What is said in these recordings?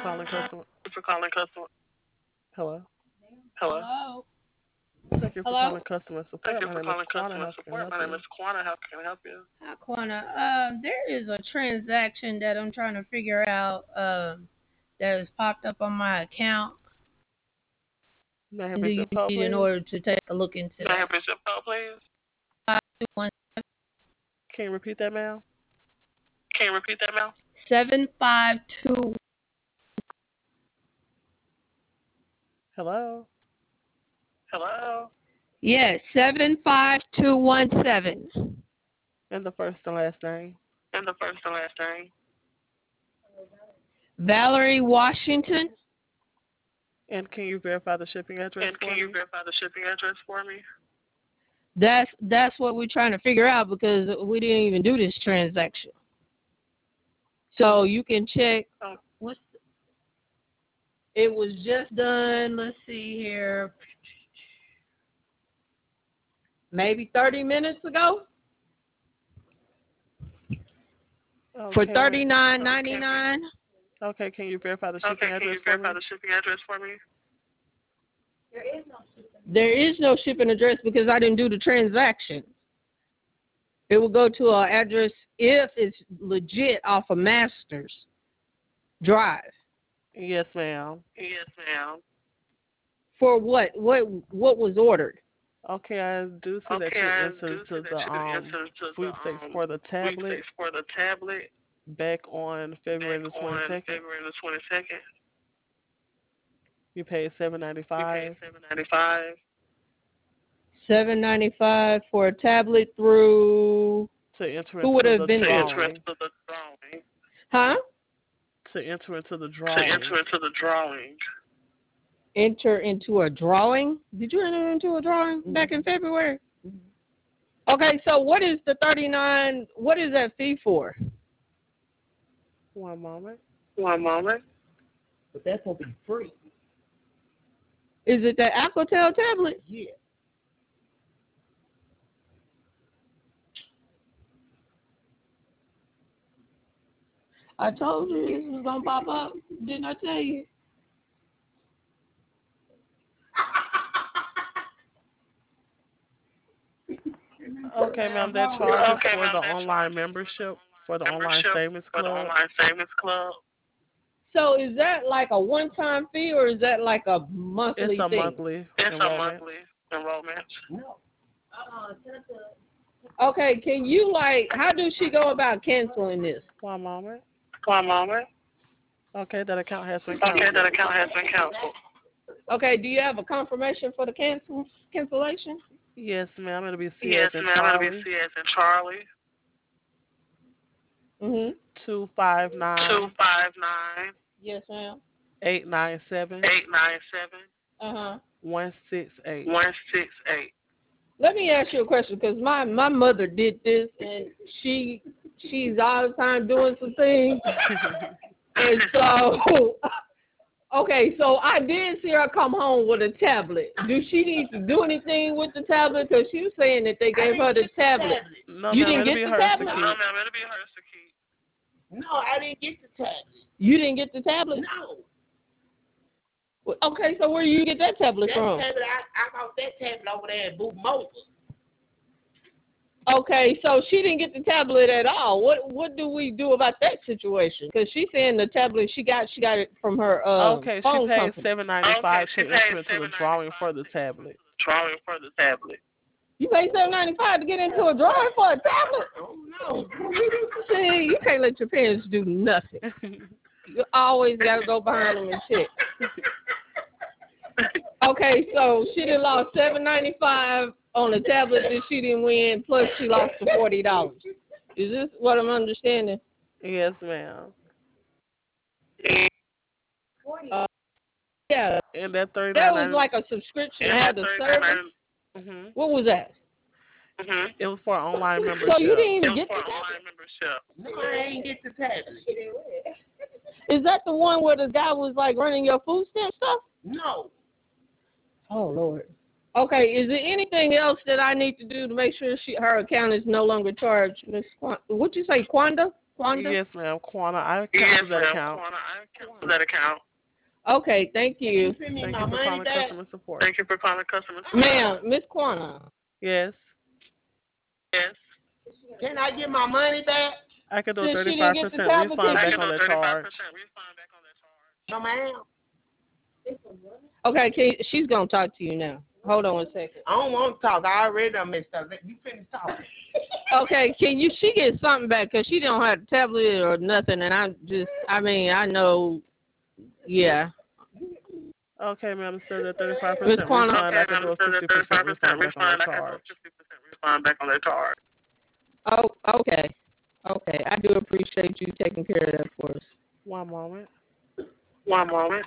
calling customer. For calling customer. Hello. Hello. Thank you for Hello. calling customer Thank support. you My for name is calling Quana. customer How can I support. help My name you? is Quana. How can I help you? Hi, Quana. There is a transaction that I'm trying to figure out. That has popped up on my account. May I have Do your you zip code, need in please? order to take a look into May I that? have your zip code, please? 521 Can you repeat that, ma'am? Can you repeat that, ma'am? 752. Hello. Hello. Yes, 75217. And the first and last name. And the first and last name. Valerie Washington. And can you verify the shipping address And for can me? you verify the shipping address for me? That's what we're trying to figure out because we didn't even do this transaction. So you can check. It was just done. Let's see here. Maybe 30 minutes ago. For Okay. $39.99. Okay. Can you verify the shipping Okay, can address you for verify me? the shipping address for me? There is no shipping address because I didn't do the transaction. It will go to our address if it's legit off of Masters Drive. Yes, ma'am. Yes, ma'am. For what? What was ordered? Okay, I do see that Okay, you I entered do see to that the you entered to the sweepstakes for the tablet sweepstakes for the tablet back on February back the on 22nd. February the 22nd. You paid You paid $7.95. $7.95 $7.95 for a tablet through. To enter Who would into have the been to there? enter drawing. into the drawing. Huh? To enter into the To drawing. enter into the drawing. Enter into a drawing? Did you enter into a drawing back in February? Okay, so what is the 39? What is that fee for? One moment. One moment. But that's gonna be free. Is it the Alcatel tablet? Yeah. I told you this was gonna pop up. Didn't I tell you? Okay, ma'am, that charge is Okay, for ma'am, the that's online membership, for the online savings for the club. online savings club. So is that like a one-time fee or is that like a monthly It's a thing? monthly It's a enrollment. monthly enrollment. No. Okay, can you how does she go about canceling this? One moment. One moment. Okay, that account has been Okay, canceled. that account has been canceled. Okay, do you have a confirmation for the cancellation? Yes, ma'am. It'll be C Yes, as in ma'am. It'll be Charlie. C as in Charlie. Mhm. 259 259 Yes, ma'am. 897 897 Uh-huh. 168. 168. Let me ask you a question because my mother did this and she's all the time doing some things. And so okay, so I did see her come home with a tablet. Do she need to do anything with the tablet? Because she was saying that they gave her the tablet. No, You ma'am, didn't it'll get be the hers to tablet? No, keep. ma'am. It'll be hers to keep. No, I didn't get the tablet. You didn't get the tablet? No. Okay, so where do you get that tablet That from? tablet, I got that tablet over there at Boot Moses. Okay, so she didn't get the tablet at all. What do we do about that situation? Because she's saying the tablet she got it from her Okay, she phone paid company. $7.95 she to paid enter into the drawing for the tablet. Drawing for the tablet. You pay $7.95 to get into a drawing for a tablet? Oh, no. See, you can't let your parents do nothing. You always got to go behind them and check. Okay, so she done lost $7.95 on a tablet that she didn't win, plus she lost the $40. Is this what I'm understanding? Yes, ma'am. Yeah, And that that was $39.90. like a subscription to have the service. Mhm. What was that? It was for online membership. So you didn't even It was get for the online membership. No, I ain't get the tablet. Is that the one where the guy was like running your food stamp stuff? No. Oh Lord. Okay, is there anything else that I need to do to make sure her account is no longer charged, Miss What'd you say, Quanda? Quanda? Yes, ma'am. Quana, I Yes, canceled that ma'am. account. Quana, I canceled that account. Okay, thank you. Send me Thank my you for money calling back. customer support. Thank you for calling customer support. Ma'am, Miss Quana. Yes. Yes. Can I get my money back? I could do a Since she 35% didn't get the tablet, refund I back can on do that 35% charge. refund back on that charge. No, ma'am. Okay, she's gonna talk to you now. Hold on a second. I don't want to talk. I already done messed up. You finish talking. Okay, she get something back because she don't have a tablet or nothing, and I know, yeah. Okay, ma'am. Instead of 35% Miss Quana. refund, I could do a 50% refund back on that refund. I can charge. do 50% refund back on that charge. Oh, okay. Okay, I do appreciate you taking care of that for us. One moment. One moment.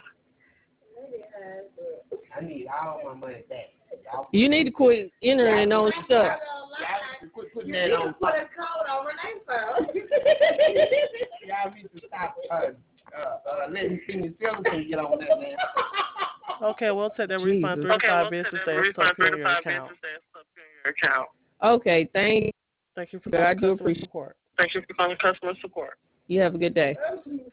I need all my money back. You need to quit entering those stuff. Y'all quit putting that on. Put a code on Renee's phone. Y'all need to stop letting Senior Citizens get on that, man. Okay, we'll take that refund Jesus. 35 business days to appear in your account. Okay, Thank you for I calling do customer appreciate. support. Thank you for calling customer support. You have a good day.